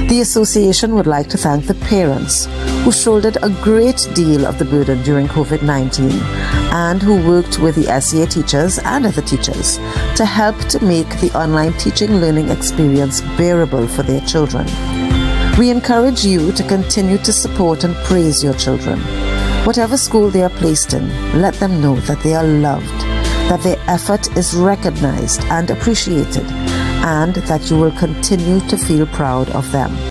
The association would like to thank the parents who shouldered a great deal of the burden during COVID-19 and who worked with the SEA teachers and other teachers to help to make the online teaching learning experience bearable for their children. We encourage you to continue to support and praise your children. Whatever school they are placed in, let them know that they are loved, that their effort is recognized and appreciated, and that you will continue to feel proud of them.